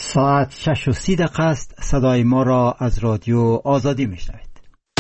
ساعت 6:30 است. صدای ما را از رادیو آزادی میشنوید.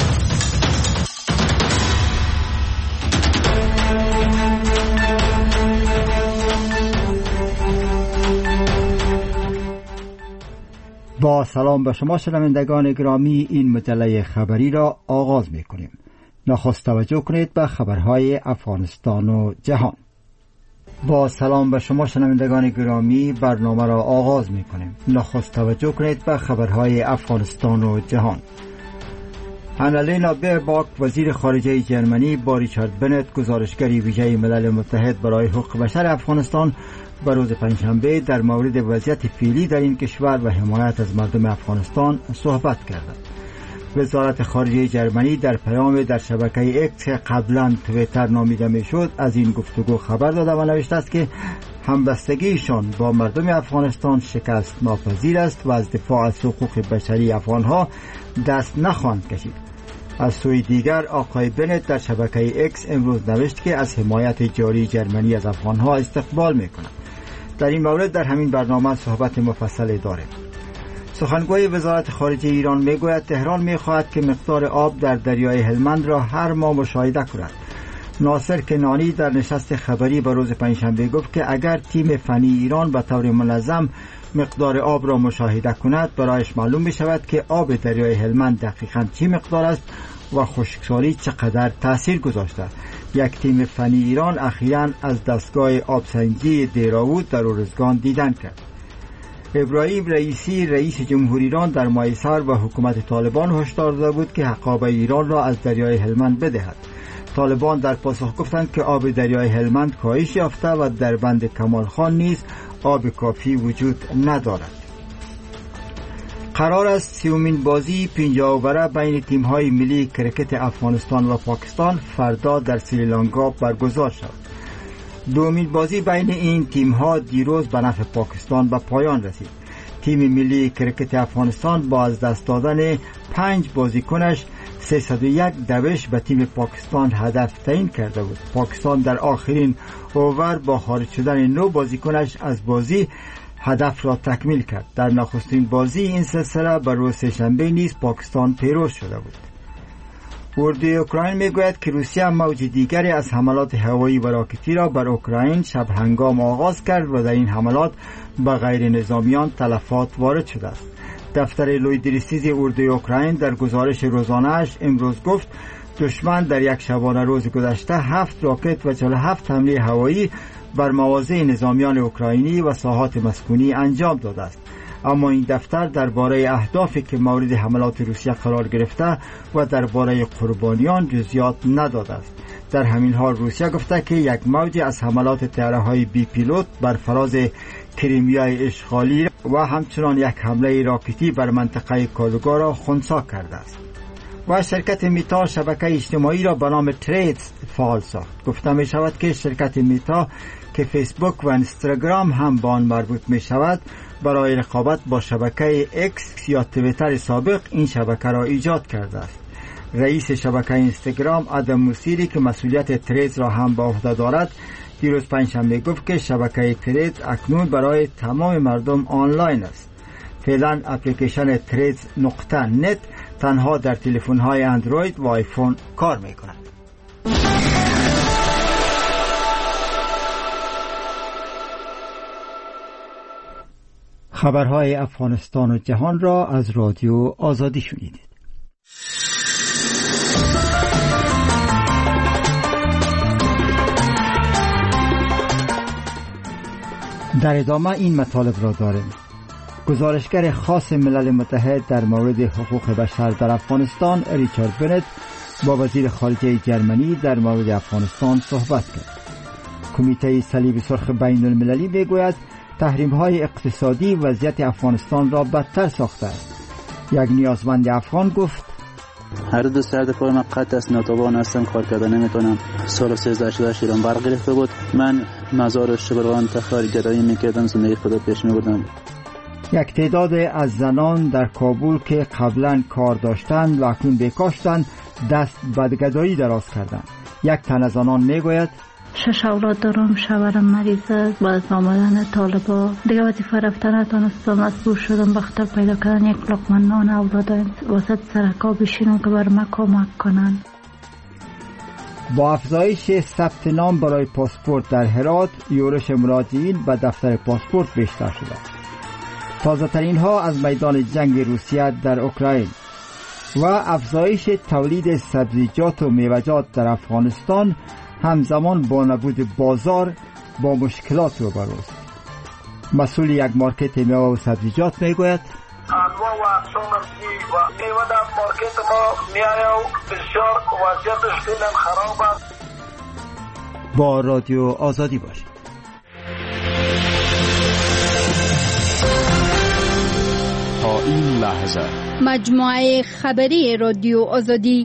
با سلام به شما شنوندگان گرامی، این مجله خبری را آغاز می‌کنیم. نخست توجه کنید به خبرهای افغانستان و جهان. با سلام به شما شنوندگان گرامی، برنامه را آغاز می‌کنیم. نخست توجه کنید به خبرهای افغانستان و جهان. آنالینا بیرباک، وزیر خارجه جرمنی، با ریچارد بنت، گزارشگر ویژه ملل متحد برای حقوق بشر افغانستان، به روز پنجشنبه در مورد وضعیت فعلی در این کشور و حمایت از مردم افغانستان صحبت کردند. وزارت خارجه جرمنی در پیام در شبکه اکس که قبلا تویتر نامیده میشد از این گفتگو خبر داده و نوشته است که همبستگیشان با مردم افغانستان شکست ناپذیر است و از دفاع از حقوق بشری افغانها دست نخواهند کشید. از سوی دیگر آقای بنت در شبکه اکس امروز نوشت که از حمایت جاری جرمنی از افغانها استقبال می‌کند. در این مورد در همین برنامه صحبت مفصل داریم. سخنگوی وزارت خارجه ایران میگوید تهران میخواهد که مقدار آب در دریای هلمند را هر ماه مشاهده کند. ناصر کنانی در نشست خبری به روز پنجشنبه گفت که اگر تیم فنی ایران به طور منظم مقدار آب را مشاهده کند، برایش معلوم می شود که آب دریای هلمند دقیقاً چی مقدار است و خشکسالی چقدر تأثیر گذاشته. یک تیم فنی ایران اخیراً از دستگاه آبسنجی دیراود در ارزگان دیدن کرد. ابراهیم رئیسی، رئیس جمهوری ایران، در ماه سر و حکومت طالبان هشدار داده بود که حقابه ایران را از دریای هلمند بدهد. طالبان در پاسخ گفتند که آب دریای هلمند کاهش یافته و در بند کمال خان نیز آب کافی وجود ندارد. قرار است 30مین بازی 50 اوره بین تیم‌های ملی کرکت افغانستان و پاکستان فردا در سریلانکا برگزار شود. دومین بازی بین این تیم‌ها دیروز به نفع پاکستان به پایان رسید. تیم ملی کرکت افغانستان با از دست دادن 5 بازیکنش 301 دوش به تیم پاکستان هدف تعیین کرده بود. پاکستان در آخرین اوور با خارج شدن 9 بازیکنش از بازی هدف را تکمیل کرد. در نخستین بازی این سلسله بر روز سه‌شنبه نیز پاکستان پیروز شده بود. اردوی اوکراین میگوید که روسیه موج دیگری از حملات هوایی و راکتی را بر اوکراین شب هنگام آغاز کرد و در این حملات به غیر نظامیان تلفات وارد شده است. دفتر لویدریسیز اردوی اوکراین در گزارش روزانه‌اش امروز گفت دشمن در یک شبانه روز گذشته 7 راکت و 47 حمله هوایی بر مواضع نظامیان اوکراینی و ساحات مسکونی انجام داده است. اما این دفتر درباره اهدافی که مورد حملات روسیه قرار گرفته و درباره قربانیان جزئیات نداده است. در همین حال روسیه گفته که یک موج از حملات طیاره‌های بی پیلوت بر فراز کریمیای اشغالی و همچنان یک حمله راکتی بر منطقه کالوگا را خنثی کرده است. و شرکت میتا شبکه اجتماعی را به نام تریدز فعال ساخت. گفته می شود که شرکت میتا که فیسبوک و اینستاگرام هم به آن مربوط می شود، برای رقابت با شبکه اکس یا تویتر سابق این شبکه را ایجاد کرده است. رئیس شبکه اینستاگرام آدم موسیری که مسئولیت تریدز را هم به عهده دارد، دیروز پنجشنبه گفت که شبکه تریدز اکنون برای تمام مردم آنلاین است. فعلا اپلیکیشن threads.net تنها در تلفن‌های اندروید و آیفون کار می‌کند. خبرهای افغانستان و جهان را از رادیو آزادی شنیدید. در ادامه این مطالب را داریم. گزارشگر خاص ملل متحد در مورد حقوق بشر در افغانستان ریچارد بنت با وزیر خارجه جرمنی در مورد افغانستان صحبت کرد. کمیته صلیب سرخ بین المللی میگوید تحریم‌های اقتصادی وضعیت افغانستان را بدتر ساخته است. یک نیازمند افغان گفت هر دو سر پای من قطع است، ناتوان هستم، کار کردن نمیتونم. سال 13 ایران برق گرفته بود، من مزار شبرغان تخاری گرایی میکردم، زندگی خدا پیش میبردم. یک تعداد از زنان در کابل که قبلا کار داشتند و اکنون بیکار شدند دست به گدایی دراز کردند. یک تن از آنان میگوید 6 اولاد دارم، شوهرم مریض است. بعد از آمدن طالبا دیگه وظیفه رفتن نتونستم، مجبور شدم بخاطر پیدا کردن یک لقمه نان اولادم وسط سرکا بشینم که بر ما کمک کنن. با افزایش ثبت نام برای پاسپورت در هرات، یورش مراجعین به دفتر پاسپورت بیشتر شده. تازه ترین ها از میدان جنگ روسیه در اوکراین و افزایش تولید سبزیجات و میوه‌جات در افغانستان همزمان با نبود بازار با مشکلات روبروست. مسئول یک مارکت میوه و سبزیجات میگوید انواع و اقسام و میوه در مارکت ما میایه و بسیار وضعیتش خیلی خراب است. با رادیو آزادی باشید. تا این لحظه مجموعه خبری رادیو آزادی.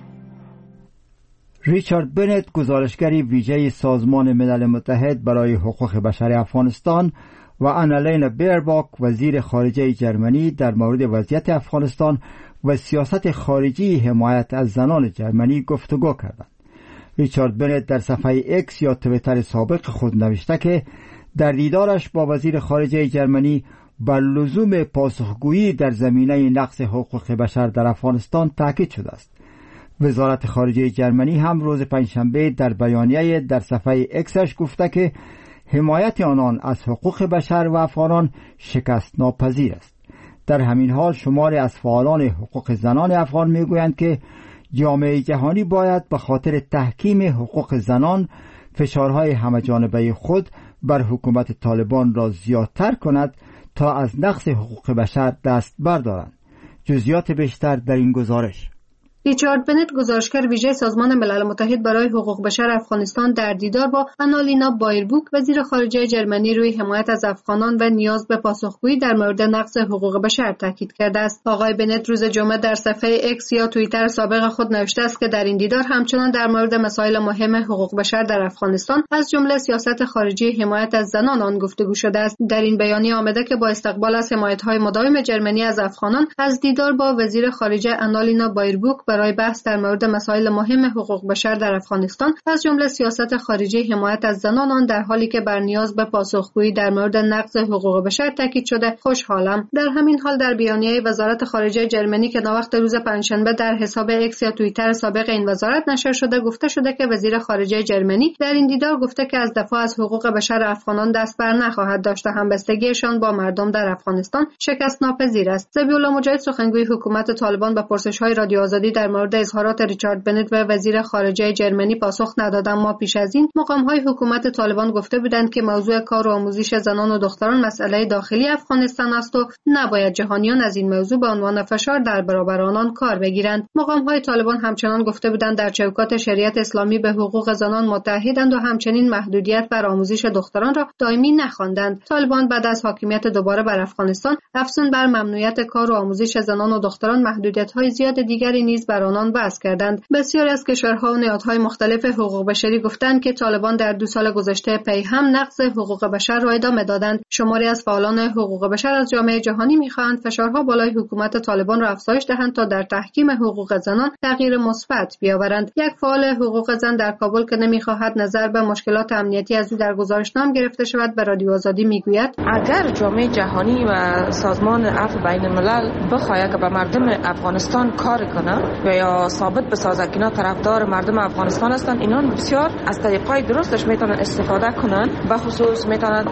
ریچارد بنت، گزارشگری ویژه سازمان ملل متحد برای حقوق بشر افغانستان، و آنالین بیرباک، وزیر خارجه جرمنی، در مورد وضعیت افغانستان و سیاست خارجی حمایت از زنان جرمنی گفتگو کردند. ریچارد بنت در صفحه اکس یا توییتر سابق خود نوشته که در دیدارش با وزیر خارجه جرمنی بر لزوم پاسخگویی در زمینه نقض حقوق بشر در افغانستان تاکید شده است. وزارت خارجه جرمنی هم روز پنجشنبه در بیانیه در صفحه اکسش گفته که حمایت آنان از حقوق بشر و افغانان شکست ناپذیر است. در همین حال شماری از فعالان حقوق زنان افغان میگویند که جامعه جهانی باید به خاطر تحکیم حقوق زنان فشارهای همه‌جانبه خود بر حکومت طالبان را زیادتر کند تا از نقض حقوق بشر دست بردارند. جزئیات بیشتر در این گزارش. ریچارد بنت، گزارشگر ویژه سازمان ملل متحد برای حقوق بشر افغانستان، در دیدار با آنالینا بایربوک، وزیر خارجه جرمنی، روی حمایت از افغانان و نیاز به پاسخگویی در مورد نقض حقوق بشر تاکید کرده است. آقای بنت روز جمعه در صفحه اکس یا توییتر سابق خود نوشته است که در این دیدار همچنان در مورد مسائل مهم حقوق بشر در افغانستان از جمله سیاست خارجی حمایت از زنان آن گفتگو شده است. در این بیانیه آمده که با استقبال از حمایت‌های مداوم جرمنی از افغانان، از دیدار با وزیر خارجه آنالینا بایربوک برای بحث در مورد مسائل مهم حقوق بشر در افغانستان از جمله سیاست خارجی حمایت از زنان آن، در حالی که بر نیاز به پاسخگویی در مورد نقض حقوق بشر تاکید شده، خوشحالم. در همین حال در بیانیه وزارت خارجه جرمنی که ناوقت روز پنجشنبه در حساب اکس یا توییتر سابق این وزارت نشر شده، گفته شده که وزیر خارجه جرمنی در این دیدار گفته که از دفاع از حقوق بشر افغانان دست بر نخواهد داشت و همبستگیشان با مردم در افغانستان شکست ناپذیر است. ذبیح‌الله مجاهد، سخنگوی حکومت طالبان، به پرسش‌های رادیو آزادی در مورد اظهارات ریچارد بنت و وزیر خارجه جرمنی پاسخ نداد، اما پیش از این مقام‌های حکومت طالبان گفته بودند که موضوع کار و آموزش زنان و دختران مسئله داخلی افغانستان است و نباید جهانیان از این موضوع به عنوان فشار در برابر آنان کار بگیرند. مقام‌های طالبان همچنان گفته بودند در چوکات شریعت اسلامی به حقوق زنان متحدند و همچنین محدودیت بر آموزش دختران را دائمی نخواندند. طالبان بعد از حاکمیت دوباره بر افغانستان، افزون بر ممنوعیت کار و آموزش زنان و دختران، محدودیت‌های زیاد دیگری نیز بر آنان وضع کردند. بسیاری از کشورها و نهادهای مختلف حقوق بشری گفتند که طالبان در 2 سال گذشته پی هم نقض حقوق بشر را ادامه دادند. شماری از فعالان حقوق بشر از جامعه جهانی می‌خواهند فشارها بالای حکومت طالبان را افزایش دهند تا در تحکیم حقوق زنان تغییر مثبت بیاورند. یک فعال حقوق زن در کابل که نمی‌خواهد نظر به مشکلات امنیتی از او در گزارشنامه گرفته شود، به رادیو آزادی میگوید اگر جامعه جهانی و سازمان عفو بین الملل بخواهد که به مردم افغانستان کار کنه و یا ثابت بسازه که اینا طرفدار مردم افغانستان هستند، اینا بسیار از طریقای درستش میتونن استفاده کنن. به خصوص میتونن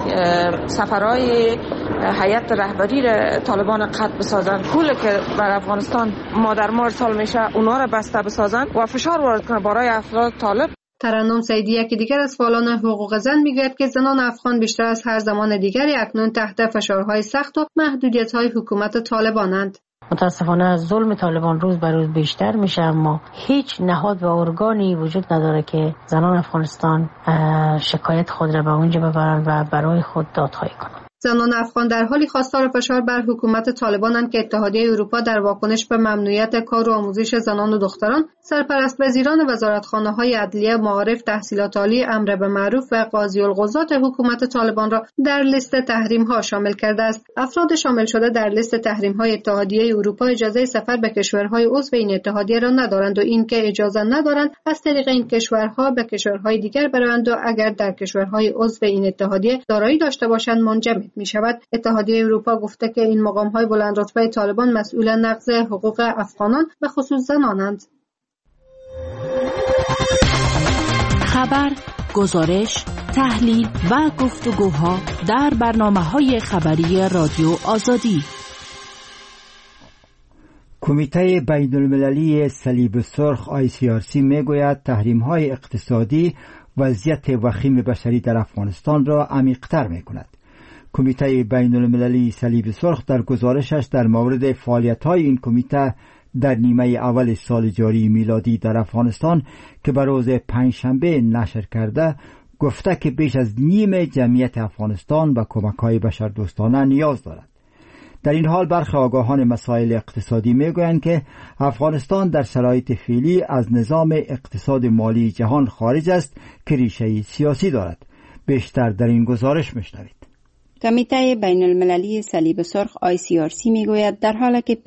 سفرهای هیئت رهبری طالبان قطع بسازن، پول که بر افغانستان مادر مار سال میشه اونا را بسته بسازن و فشار وارد کنن برای افراد طالب. ترنم سیدی، یکی دیگر از فعالان حقوق زن، میگوید که زنان افغان بیشتر از هر زمان دیگری اکنون تحت فشارهای سخت و محدودیت‌های حکومت طالبانند. متاسفانه ظلم طالبان روز به روز بیشتر میشه، اما هیچ نهاد و ارگانی وجود نداره که زنان افغانستان شکایت خود را به اونجا ببرن و برای خود دادخواهی کنن. زنان افغان در حالی خواستار فشار بر حکومت طالبانند که اتحادیه اروپا در واکنش به ممنوعیت کار و آموزش زنان و دختران، سرپرست وزیران وزارتخانه‌های عدلیه، معارف، تحصیلات عالی، امر به معروف و قاضی القضات حکومت طالبان را در لیست تحریم‌ها شامل کرده است. افراد شامل شده در لیست تحریم‌های اتحادیه اروپا اجازه سفر به کشورهای عضو این اتحادیه را ندارند و اینکه اجازه ندارند از طریق این کشورها به کشورهای دیگر بروند و اگر در کشورهای عضو این اتحادیه دارایی داشته باشند منجمد می‌شود. اتحادیه اروپا گفته که این مقام‌های بلندرتبه طالبان مسئول نقض حقوق افغانان به خصوص زنانند. خبر، گزارش، تحلیل و گفتگوها در برنامه‌های خبری رادیو آزادی. کمیته بین‌المللی صلیب سرخ ICRC میگوید تحریم‌های اقتصادی وضعیت وخیم بشری در افغانستان را عمیق‌تر می‌کند. کمیته بین‌المللی صلیب سرخ در گزارشش در مورد فعالیت‌های این کمیته در نیمه اول سال جاری میلادی در افغانستان که به روز پنجشنبه نشر کرده گفته که بیش از نیم جمعیت افغانستان به کمک‌های بشردوستانه نیاز دارد. در این حال برخی آگاهان مسائل اقتصادی میگویند که افغانستان در شرایط فعلی از نظام اقتصاد مالی جهان خارج است که ریشه سیاسی دارد. بیشتر در این گزارش میشنوید. کمیته بین المللی صلیب سرخ ICRC میگوید در حالی که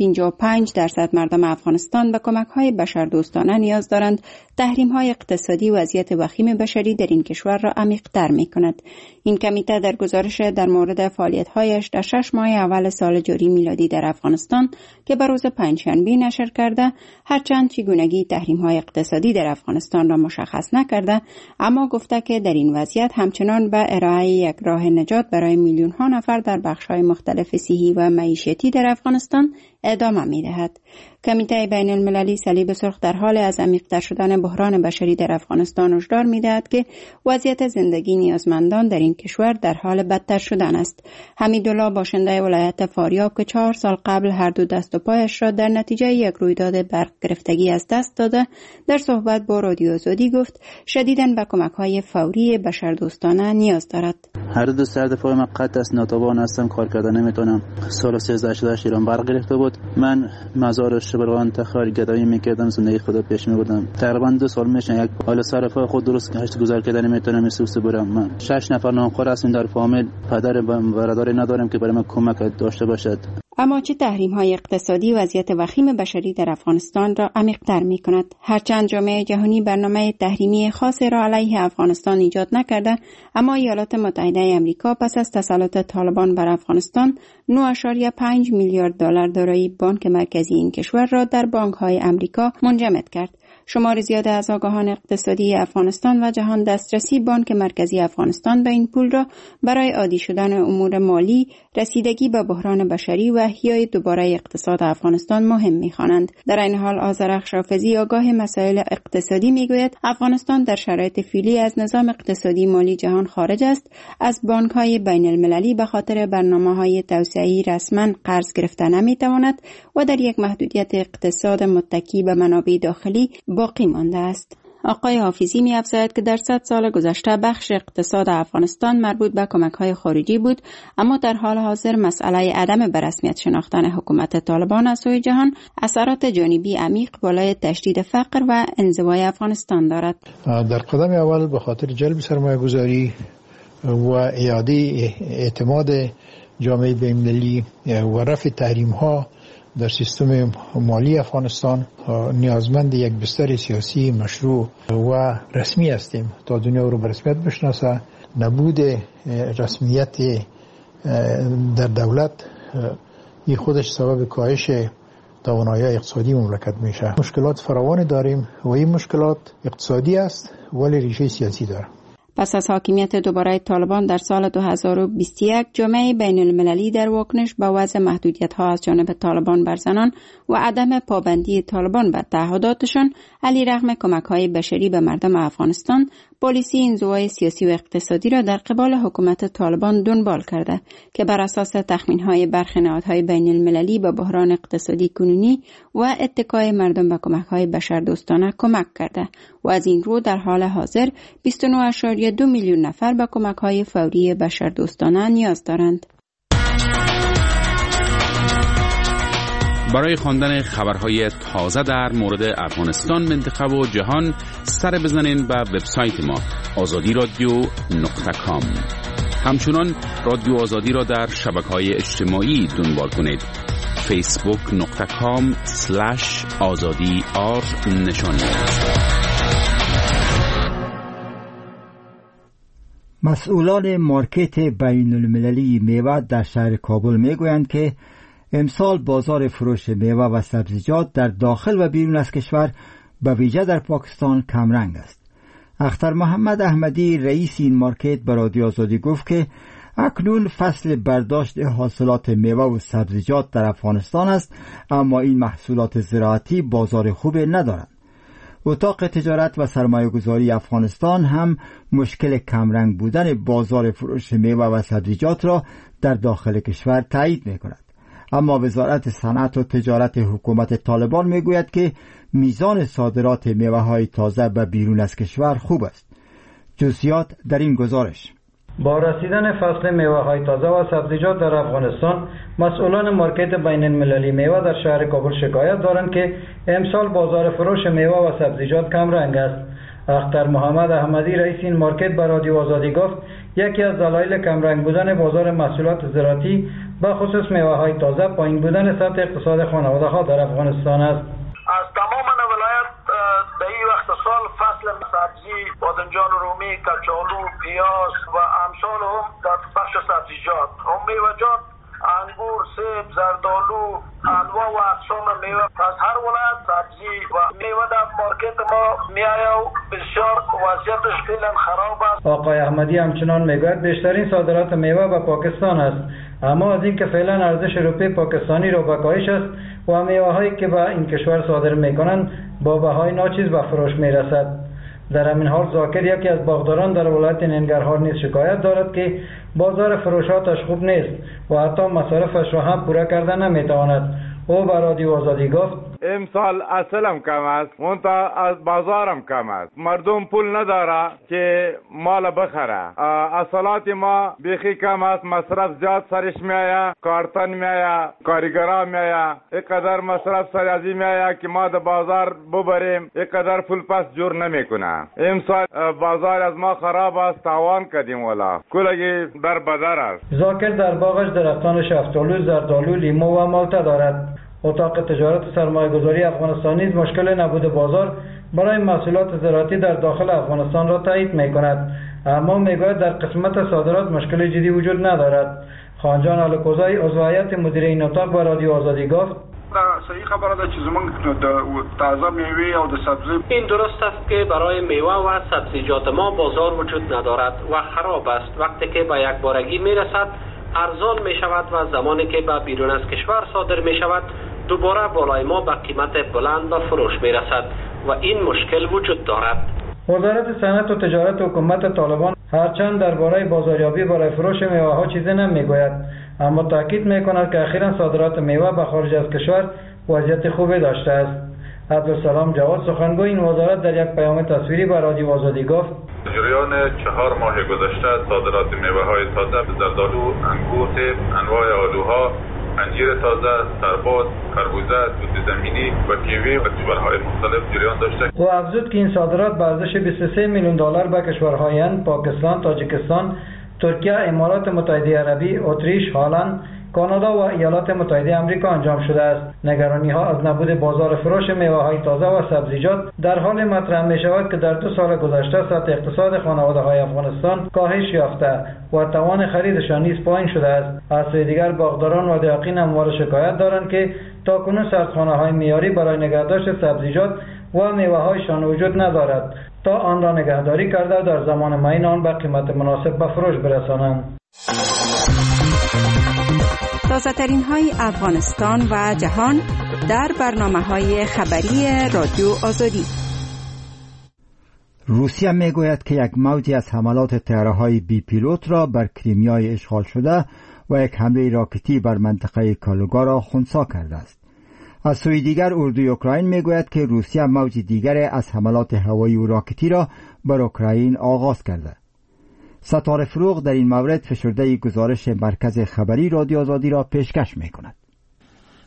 55% مردم افغانستان به کمک‌های بشردوستانه نیاز دارند، تحریم‌های اقتصادی وضعیت وخیم بشری در این کشور را عمیق‌تر می‌کند. این کمیته در گزارش در مورد فعالیت‌هایش در 6 ماه اول سال جاری میلادی در افغانستان که به روز پنجشنبه نشر کرده، هرچند چگونگی تحریم‌های اقتصادی در افغانستان را مشخص نکرده، اما گفته که در این وضعیت همچنان به ارائه یک راه نجات برای میلیون‌ها نفر در بخش‌های مختلف صحی و معیشتی در افغانستان ادامه می‌دهد. کمیته بین المللی صلیب سرخ در حال از عمیق‌تر شدن بحران بشری در افغانستان هشدار می‌دهد که وضعیت زندگی نیازمندان در این کشور در حال بدتر شدن است. حمیدالله باشنده ولایت فاریاب که 4 سال قبل هر دو دست و پایش را در نتیجه یک رویداد برق گرفتگی از دست داده، در صحبت با رادیو آزادی گفت شدیداً به کمک‌های فوری بشردوستانه نیاز دارد. هر دو سر دفاع من قطع است، ناتوان هستم، کار کردن نمیتونم. سال 13 ایران برق گرفته بود. من مزار شبرغان تخار گدایی میکردم، زندگی خدا پیش میبردم. تقریبا 2 سال میشه یک حال صرفه خود درست هشت گذار کردن نمیتونم، سوسه برم. من 6 نفر نامخوار هستیم در فامیل، پدر و برادر ندارم که برای من کمک داشته باشد. اما چه تحریم‌های اقتصادی وضعیت وخیم بشری در افغانستان را عمیق‌تر می‌کند. هرچند جامعه جهانی برنامه تحریمی خاصی را علیه افغانستان ایجاد نکرده، اما ایالات متحده آمریکا پس از تسلط طالبان بر افغانستان 9.5 میلیارد دلار دارایی بانک مرکزی این کشور را در بانک‌های آمریکا منجمد کرد. شمار زیاد از آگاهان اقتصادی افغانستان و جهان دسترسی بانک مرکزی افغانستان به این پول را برای عادی شدن امور مالی، رسیدگی به بحران بشری و احیای دوباره اقتصاد افغانستان مهم می‌خوانند. در این حال آذرخش حافظی آگاه مسائل اقتصادی میگوید افغانستان در شرایط فعلی از نظام اقتصادی مالی جهان خارج است، از بانک‌های بین المللی به خاطر برنامه‌های توسعه‌ای رسما قرض گرفته نمی‌تواند و در یک محدودیت اقتصاد متکی به منابع داخلی باقی مانده است. آقای حافظی می‌افزاید که در 100 سال گذشته بخش اقتصاد افغانستان مربوط به کمک‌های خارجی بود، اما در حال حاضر مسئله عدم به رسمیت شناختن حکومت طالبان از سوی جهان اثرات جانبی عمیق بالای تشدید فقر و انزوای افغانستان دارد. در قدم اول به خاطر جلب سرمایه‌گذاری و اعاده اعتماد جامعه بین‌المللی و رفع تحریم‌ها در سیستم مالی افغانستان نیازمند یک بستر سیاسی مشروع و رسمی هستیم تا دنیا او را به رسمیت بشناسه. نبود رسمیت در دولت این خودش سبب کاهش توانایی اقتصادی مملکت میشه. مشکلات فراوانی داریم و این مشکلات اقتصادی است ولی ریشه سیاسی داره. پس از حاکمیت دوباره طالبان در سال 2021 جامعه بین المللی در واکنش به وضع محدودیت‌ها از جانب طالبان بر زنان و عدم پابندی طالبان به تعهداتشان علیرغم کمک‌های بشری به مردم افغانستان پالیسی انزوای سیاسی و اقتصادی را در قبال حکومت طالبان دنبال کرده که بر اساس تخمین‌های برخی نهادهای بین المللی به بحران اقتصادی کنونی و اتکای مردم به کمک‌های بشردوستانه کمک کرده و از این رو در حال حاضر 29.2 میلیون نفر به کمک‌های فوری بشردوستانه نیاز دارند. برای خواندن خبرهای تازه در مورد افغانستان، منطقه و جهان سر بزنین به وبسایت ما azadi.radio.com. همچنان رادیو آزادی را در شبکه‌های اجتماعی دنبال کنید. facebook.com/azadi مسئولان مارکت بین المللی میوه در شهر کابل میگویند که امسال بازار فروش میوه و سبزیجات در داخل و بیرون از کشور به ویژه در پاکستان کمرنگ است. اختر محمد احمدی رئیس این مارکت به رادیو آزادی گفت که اکنون فصل برداشت حاصلات میوه و سبزیجات در افغانستان است، اما این محصولات زراعتی بازار خوبی ندارند. اتاق تجارت و سرمایه‌گذاری افغانستان هم مشکل کمرنگ بودن بازار فروش میوه و سبزیجات را در داخل کشور تایید می‌کند. اما وزارت صنعت و تجارت حکومت طالبان میگوید که میزان صادرات میوه‌های تازه به بیرون از کشور خوب است. جزئیات در این گزارش. با رسیدن فصل میوه‌های تازه و سبزیجات در افغانستان، مسئولان مارکت بین المللی میوه در شهر کابل شکایت دارند که امسال بازار فروش میوه و سبزیجات کم رنگ است. اختر محمد احمدی رئیس این مارکت به رادیو آزادی گفت یکی از دلایل کم رنگ بودن بازار محصولات زراعتی به خصوص میوه‌های تازه پایین بودن سطح اقتصاد خانواده‌ها در افغانستان است. از تمام ولایت در این وقت سال فصل سبزی، بادنجان رومی، کچالو، پیاز و امثال هم در بخش سبزیجات، هم میوه‌جات، انگور، سیب، زردآلو، انواع و اقسام میوه از هر ولایت سبزی و میوه در مارکت ما میآید و بسیار وضعیتش فعلا خراب است. آقای احمدی همچنان میگوید بیشترین صادرات میوه به پاکستان است، اما از اینکه فعلا ارزش روپیه پاکستانی را به کاهش است و میوه‌هایی که به این کشور صادر میکنند با بهای ناچیز به فروش میرسد. در همین حال زاکر یکی از باغداران در ولایت ننگرهار نیز شکایت دارد که بازار فروشاتش خوب نیست و حتی مصارفش را هم پورا کرده نمیتواند. او به رادیو آزادی گفت امسال اصلم کم است، منتها از بازارم کم است. مردم پول نداره که مال بخره. اصلات ما بیخی کم است، مصرف زیاد سرش میایه، کارتن میایه، کارگرا میایه، اینقدر مصرف سر ازی میایه که ما در بازار ببریم اینقدر پول پس جور نمیکنه. امسال بازار از ما خراب است، تاوان کردیم والا، کلگی در بدر است. زاکر در باغش درختان شفتالو، زردآلو، لیمو و مالته دارد. اتاق تجارت سرمایه‌گذاری افغانستان نیز مشکل نبود بازار برای محصولات زراعتی در داخل افغانستان را تایید می‌کند، اما می‌گوید در قسمت صادرات مشکل جدی وجود ندارد. خانجان الکوزای عضو هیئت مدیره این اتاق به رادیو آزادی گفت صحیح خبره ده چې زمونږ د تازه میوه او د سبزی این درست است که برای میوه و سبزیجات ما بازار وجود ندارد و خراب است. وقتی که به یک بارگی میرسد ارزان می شود و زمانی که به بیرون از کشور صادر می شود دوباره بالای ما به قیمت بلند به فروش می رسد و این مشکل وجود دارد. وزارت صنعت و تجارت حکومت طالبان هرچند درباره بازاریابی برای فروش میوه ها چیزی نمیگوید، اما تاکید میکند که اخیراً صادرات میوه به خارج از کشور وضعیت خوبی داشته است. عبدالسلام جواد سخنگوی این وزارت در یک پیام تصویری به رادیو آزادی گفت جریان 4 ماه گذشته صادرات میوه‌های تازه، زردآلو، انگور، سیب، انواع آلوها، انجیر تازه، تربوز، خربوزه، توت زمینی و کیوی و کشورهای مختلف جریان داشته. او افزود که این صادرات به ارزش 23 میلیون دلار به کشورهای هند، پاکستان، تاجیکستان، ترکیه، امارات متحده عربی، اتریش، هلند، کانادا و ایالات متحده آمریکا انجام شده است. نگرانی ها از نبود بازار فروش میوه‌های تازه و سبزیجات در حال مطرح می شود که در 2 سال گذشته سطح اقتصاد خانواده‌های افغانستان کاهش یافته و توان خریدشان نیز پایین شده است. از سوی دیگر باغداران و دهقان همواره شکایت دارند که تاکنون سردخانه‌های معیاری برای نگهداشت سبزیجات و میوه‌هایشان وجود ندارد تا آن را نگهداری کرده در زمان معین آن به قیمت مناسب به فروش برسانند. تازه ترین های افغانستان و جهان در برنامه‌های خبری رادیو آزادی. روسیه میگوید که یک موجی از حملات طیاره‌های بی پیلوت را بر کریمیای اشغال شده و یک حمله راکتی بر منطقه کالوگا را خنثی کرده است. از سوی دیگر اردوی اوکراین میگوید که روسیه موج دیگر از حملات هوایی و راکتی را بر اوکراین آغاز کرده. ستاره فروغ در این مورد فشرده گزارش مرکز خبری رادیو آزادی را پیشکش می‌کند.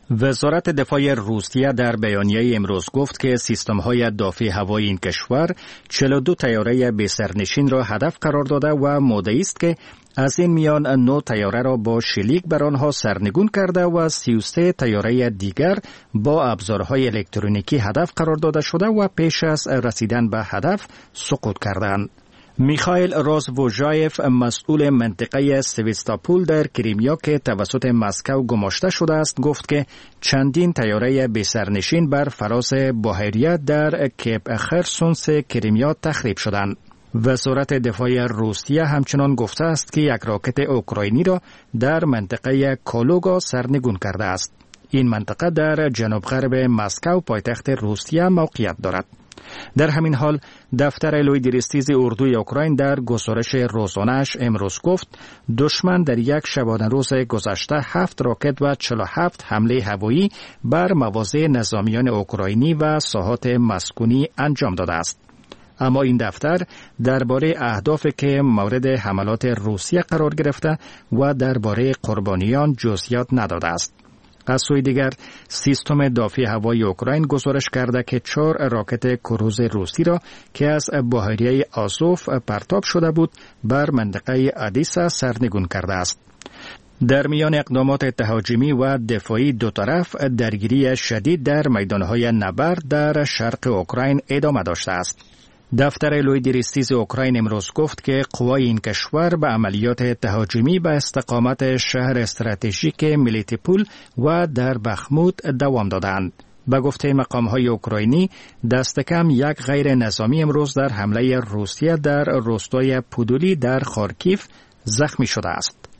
وزارت دفاع روسیه در بیانیه امروز گفت که سیستم‌های دفاعی هوایی این کشور 42 طیاره بی‌سرنشین را هدف قرار داده و مدعی است که از این میان 9 طیاره را با شلیک بر آنها سرنگون کرده و 33 طیاره دیگر با ابزارهای الکترونیکی هدف قرار داده شده و پیش از رسیدن به هدف سقوط کردند. میخائیل رازوژایف، مسئول منطقه سویستاپول در کریمیا که توسط مسکو گماشته شده است، گفت که چندین طیاره بی‌سرنشین بر فراز بحیره در کیپ خرسونس کریمیا تخریب شدند. وزارت دفاع روسیه همچنان گفته است که یک راکت اوکراینی را در منطقه کالوگا سرنگون کرده است. این منطقه در جنوب غرب مسکو پایتخت روسیه موقعیت دارد. در همین حال دفتر لویدریستیز اردوی اوکراین در گزارش روزانه‌اش امروز گفت دشمن در یک شبانه روز گذشته 7 راکت و 47 حمله هوایی بر مواضع نظامیان اوکراینی و ساحات مسکونی انجام داده است. اما این دفتر درباره اهدافی که مورد حملات روسیه قرار گرفته و درباره قربانیان جزئیات نداده است. از سوی دیگر سیستم دفاعی هوایی اوکراین گزارش کرده که 4 راکت کروز روسی را که از بحیره آزوف پرتاب شده بود بر منطقه ادیسا سرنگون کرده است. در میان اقدامات تهاجمی و دفاعی دو طرف درگیری شدید در میدانهای نبرد در شرق اوکراین ادامه داشته است. دفتر لویدریستیز اوکراین امروز گفت که قوای این کشور به عملیات تهاجمی به استقامت شهر استراتژیک میلیتیپول و در بخموت دوام دادند. به گفته مقام‌های اوکراینی دست کم یک غیر نظامی امروز در حمله روسیه در روستای پودولی در خارکیف زخمی شده است.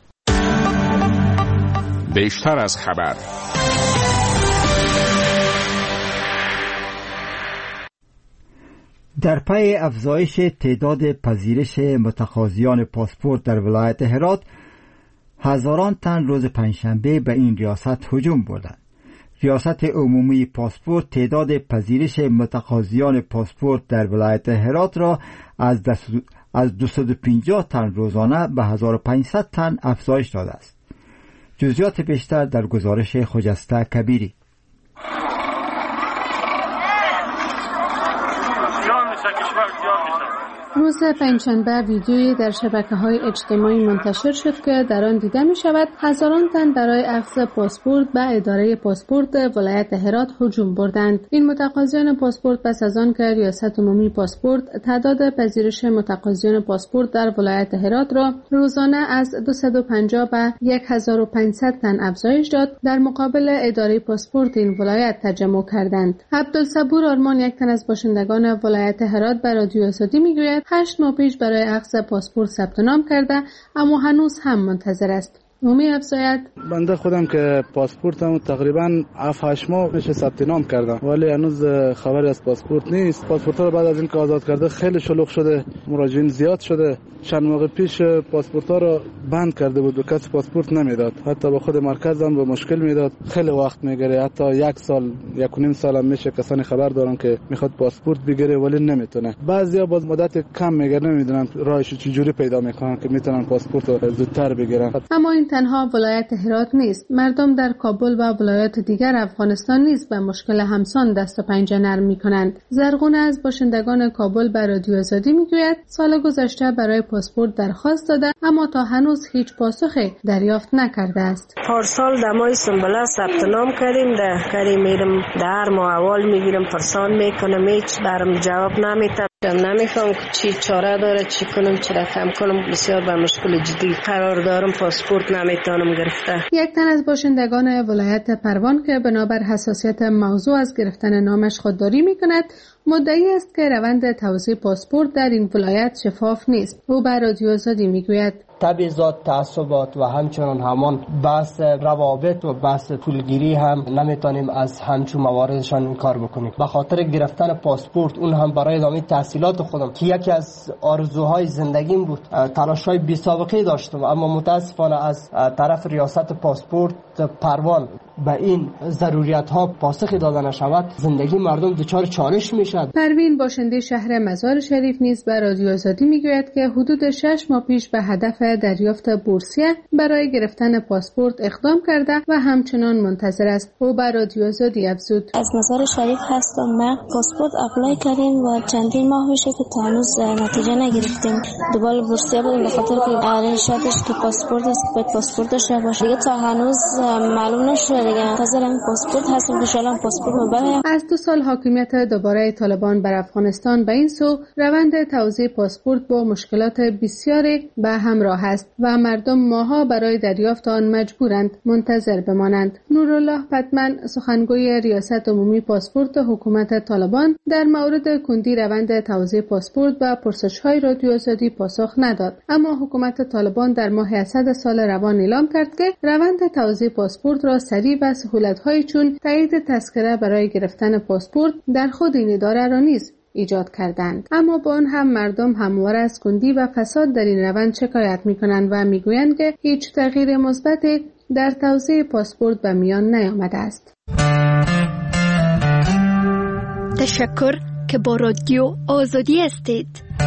بیشتر از خبر. در پی افزایش تعداد پذیرش متقاضیان پاسپورت در ولایت هرات، هزاران تن روز پنجشنبه به این ریاست هجوم بردند. ریاست عمومی پاسپورت تعداد پذیرش متقاضیان پاسپورت در ولایت هرات را از 250 تن روزانه به 1500 تن افزایش داده است. جزئیات بیشتر در گزارش خجسته کبیری. روز پنجشنبه ویدیویی در شبکه‌های اجتماعی منتشر شد که در آن دیده می‌شود هزاران تن برای اخذ پاسپورت به اداره پاسپورت ولایت هرات هجوم بردند. این متقاضیان پاسپورت پس از آن که ریاست عمومی پاسپورت تعداد پذیرش متقاضیان پاسپورت در ولایت هرات را روزانه از 250 به 1500 تن افزایش داد، در مقابل اداره پاسپورت این ولایت تجمع کردند. عبدالصبور آرمان، یک تن از باشندگان ولایت هرات، به رادیو آزادی میگوید 8 ماه پیش برای اخذ پاسپورت ثبت نام کرده اما هنوز هم منتظر است. می افزاید بنده خودم که پاسپورتم تقریبا 7-8 ماه میشه ثبت نام کردم ولی هنوز خبری از پاسپورت نیست. پاسپورت رو بعد از اینکه آزاد کرده خیلی شلوغ شده، مراجعین زیاد شده. چند ماه پیش پاسپورت ها رو بند کرده بود و کسی پاسپورت نمیداد، حتی به خود مرکز هم به مشکل میداد. خیلی وقت میگیره، حتی 1 سال 1.5 سال هم میشه کسانی خبر دارن که میخواد پاسپورت بگیره ولی نمیتونه. بعضیا باز مدت کم میگیره، نمیدونن راهش چجوری پیدا میکنن که میتونن پاسپورت رو زودتر بگیرن. اما این تنها ولایت هرات نیست. مردم در کابل و ولایات دیگر افغانستان نیز به مشکل همسان دست و پنجه نرم میکنند. زرغونه از باشندگان کابل به رادیو آزادی میگوید سال گذشته برای پاسپورت درخواست داده اما تا هنوز هیچ پاسخی دریافت نکرده است. پارسال دمای سنبله ثبت نام کردیم، در میرم در ماه اول میگیرم پرسان میکنم، هیچ برام جواب نمیده. نمیفهم چی چاره داره، چی کنم، چی رقم کنم. بسیار به مشکل جدی قرار دارم، پاسپورت نمیتونم گرفته. یک تن از باشندگان ولایت پروان که بنابر حساسیت موضوع از گرفتن نامش خودداری میکند، مدعی است که روند توزیع پاسپورت در این ولایت شفاف نیست. او به رادیو آزادی میگوید تبعیضات، تعصبات و همچنان همان بحث روابط و بحث پولگیری هم نمیتونیم از همچون مواردشان کار بکنیم. به خاطر گرفتن پاسپورت، اون هم برای ادامه تحصیلات خودم که یکی از آرزوهای زندگیم بود، تلاش‌های بی‌سابقه داشتم اما متاسفانه از طرف ریاست پاسپورت پروان به این ضروریات ها پاسخ داده نشود زندگی مردم دچار چالش میشد. پروین باشنده شهر مزار شریف نیز به رادیو آزادی میگوید که حدود 6 ماه پیش به هدف دریافت بورسیه برای گرفتن پاسپورت اقدام کرده و همچنان منتظر است. او به رادیو آزادی افزود: از مزار شریف هستم. ما پاسپورت اپلای کردیم و چندین ماه میشه که تا هنوز نتیجه نگرفتیم. دنبال بورسیه بودیم به خاطر که ارشادش که پاسپورت است که پاسپورت داشته باشه. دیگه تا هنوز معلوم نشده دیگه. منتظر این پاسپورت هستم که ان شاء الله پاسپورت ببرم. از 2 سال حاکمیت دوباره طالبان بر افغانستان به این سو روند توزیع پاسپورت با مشکلات بسیاری به همراه است و مردم ماها برای دریافت آن مجبورند منتظر بمانند. نورالله پتمن سخنگوی ریاست عمومی پاسپورت حکومت طالبان در مورد کندی روند توزیع پاسپورت و پرسش‌های رادیو آزادی پاسخ نداد، اما حکومت طالبان در ماه اسد سال روان اعلام کرد که روند توزیع پاسپورت را سریع و سهولت‌هایی چون تایید تذکره برای گرفتن پاسپورت در خود این اداره را نیز ایجاد کردند. اما با آن هم مردم همواره از کندی و فساد در این روند شکایت می‌کنند و می‌گویند که هیچ تغییر مثبتی در توزیع پاسپورت به میان نیامده است. تشکر که با رادیو آزادی هستید.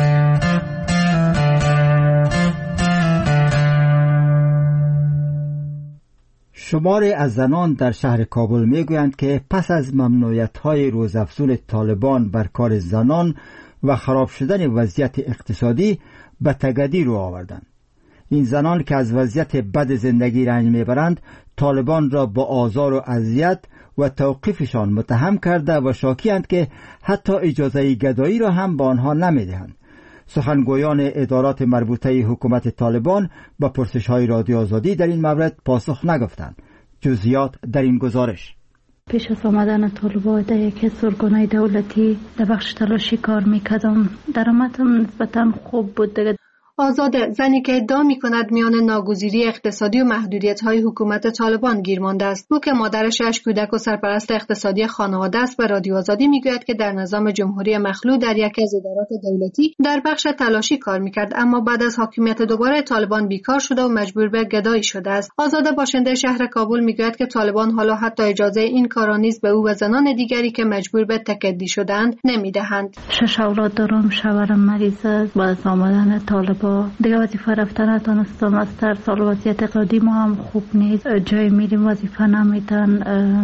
شماری از زنان در شهر کابل میگویند که پس از ممنوعیت‌های روزافزون طالبان بر کار زنان و خراب شدن وضعیت اقتصادی به تگدی رو آوردند. این زنان که از وضعیت بد زندگی رنج میبرند طالبان را با آزار و اذیت و توقیفشان متهم کرده و شاکی‌اند که حتی اجازه گدایی را هم به آنها نمیدهند. سخنگویان ادارات مربوطه حکومت طالبان با پرسش‌های رادیو آزادی در این مورد پاسخ نگفتند. جزئیات در این گزارش. پیش از آمدن طالبان در یکی از ارگان‌های دولتی در بخش تلاشی کار می‌کردم. درآمدم نسبتاً خوب بود. آزاده، زنی که ادعا می‌کند میان ناگزیری اقتصادی و محدودیت‌های حکومت طالبان گیر مانده است. او که مادر 6 کودک و سرپرست اقتصادی خانواده است و رادیو آزادی می‌گوید که در نظام جمهوری مخلوع در یکی از ادارات دولتی در بخش تلاشی کار می‌کرد، اما بعد از حاکمیت دوباره طالبان بیکار شده و مجبور به گدایی شده است. آزاده باشنده شهر کابل می‌گوید که طالبان حالا حتی اجازه این کارا نیز به او و زنان دیگری که مجبور به تکدی شدند نمی‌دهند. 6 اولاد دارم. شوهرم مریض است. بعد از آمدن طالبان دیگه وظیفه رفتن نتونستم. از تر سال وضعیت اقتصادی ما هم خوب نیست. جای میریم وظیفه نمیدن،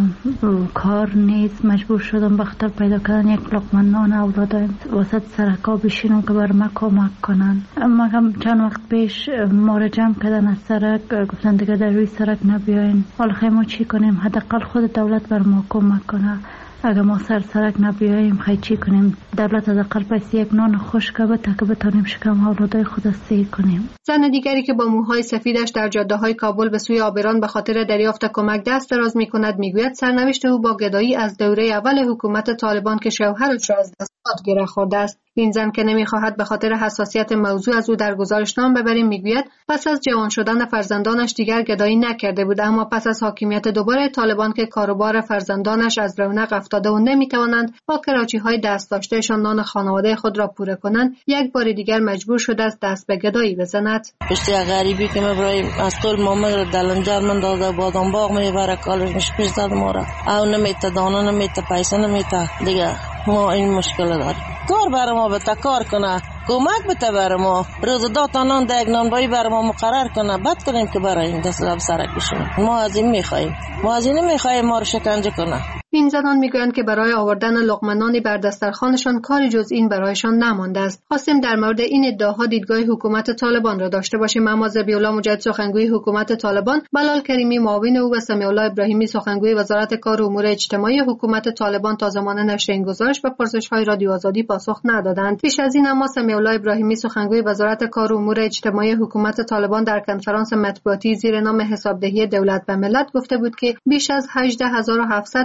کار نیست. مجبور شدم بخاطر پیدا کردن 1 لقمه نان اولادم وسط سرکا بشینم که بر ما کمک کنن. اما چند وقت پیش ما را جمع کردن از سرک، گفتن دیگه در روی سرک نبیاین. حالا خیلی ما چی کنیم؟ حداقل خود دولت بر ما کمک کنه. اگر ما سرک نبیاییم خیلی چی کنیم؟ دولت حداقل پس 1 نان خشک بده که بتونیم شکم اولادای خود سیر کنیم. زن دیگری که با موهای سفیدش در جاده‌های کابل به سوی آبران به خاطر دریافت کمک دست دراز می‌کند میگوید سرنوشت او با گدایی از دوره اول حکومت طالبان که شوهرش را از دست داد گره خورده است. این زن که نمی‌خواهد به خاطر حساسیت موضوع از او در گزارش نام ببریم میگوید پس از جوان شدن فرزندانش دیگر گدایی نکرده بود، اما پس از حاکمیت دوباره طالبان که کاروبار فرزندانش از رونق افتاده و نمی‌توانند با کراچی‌های دست داشتهشان نان خانواده خود را پوره کنند، یک بار دیگر مجبور شده است دست به گدایی بزند. پشت غریبی که مبرایم از طول مامد دلنجر من داده بادام باغ میبره کالش میشه پیش داد ما را او نمیته دانه نمیته پیسه نمیته. دیگه ما این مشکل داریم. کار برای ما بته کار کنه، کمک بته برای ما، روز داتانان دیگ نانبایی برای ما مقرر کنه، بعد کنیم که برای این دست لب سرک بشیم. ما از این میخواییم، ما از این نمیخواییم ما رو شکنجه کنه. این زنان میگویند که برای آوردن لقمه نانی بر دسترخوانشان کاری جز این برایشان نمانده است. خواستیم در مورد این ادعاها دیدگاه حکومت طالبان را داشته باشیم، اما ذبیح‌الله مجاهد سخنگوی حکومت طالبان، بلال کریمی معاون او و سمیع‌الله ابراهیمی سخنگوی وزارت کار و امور اجتماعی حکومت طالبان تا زمان نشر این گزارش به پرسش‌های رادیو آزادی پاسخ ندادند. پیش از این اما سمیع‌الله ابراهیمی سخنگوی وزارت کار و امور اجتماعی حکومت طالبان در کنفرانس مطبوعاتی زیر نام حسابدهی دولت و ملت گفته بود که بیش از 18700 کودک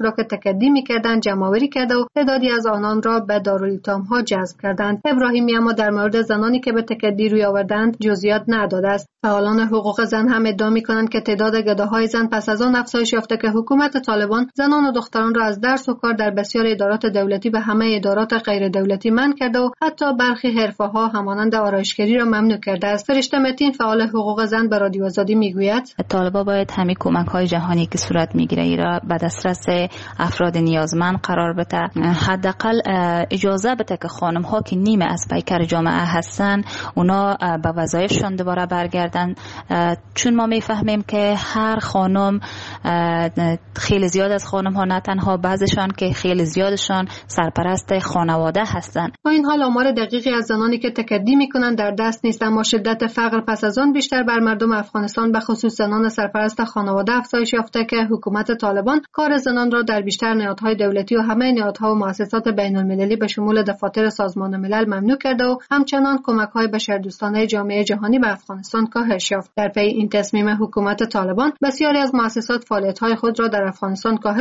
را که تکدی می‌کردند جمع‌آوری کرده و تعدادی از آنان را به دارالایتام‌ها جذب کردند. ابراهیمی اما در مورد زنانی که به تکدی روی آوردند جزئیات نداده است. فعالان حقوق زن هم ادعا می‌کنند که تعداد گداهای زن پس از آن افزایش یافته که حکومت طالبان زنان و دختران را از درس و کار در بسیار ادارات دولتی به همه ادارات غیر دولتی منع کرده و حتی برخی حرفه‌ها همانند آرایشگری را ممنوع کرده است. فرشته متین فعال حقوق زن به رادیو آزادی میگوید طالبان باید همه کمک‌های جهانی که صورت میگیره ای را به دسترس افراد نیازمند قرار بده. حداقل اجازه بده که خانم‌ها که نیمه از پیکر جامعه هستن اونا به وظایفشان دوباره برگردن، چون ما میفهمیم که هر خانم خیلی زیاد از خانم‌ها نه تنها بعضشان که خیلی زیادشان سرپرست خانواده هستند. با این حال آمار دقیقی از زنانی که تکدی میکنند در دست نیست، اما شدت فقر پس از آن بیشتر بر مردم افغانستان به خصوص زنان سرپرست خانواده افزایش یافته که حکومت طالبان کار زنان را در بیشتر نهادهای دولتی و همه نهادها و مؤسسات بین‌المللی به شمول دفاتر سازمان ملل ممنوع کرده و همچنان کمک‌های بشردوستانه جامعه جهانی به افغانستان کاهش یافت. در پی این تصمیم حکومت طالبان بسیاری از مؤسسات فعالیت‌های خود را در افغانستان کاهش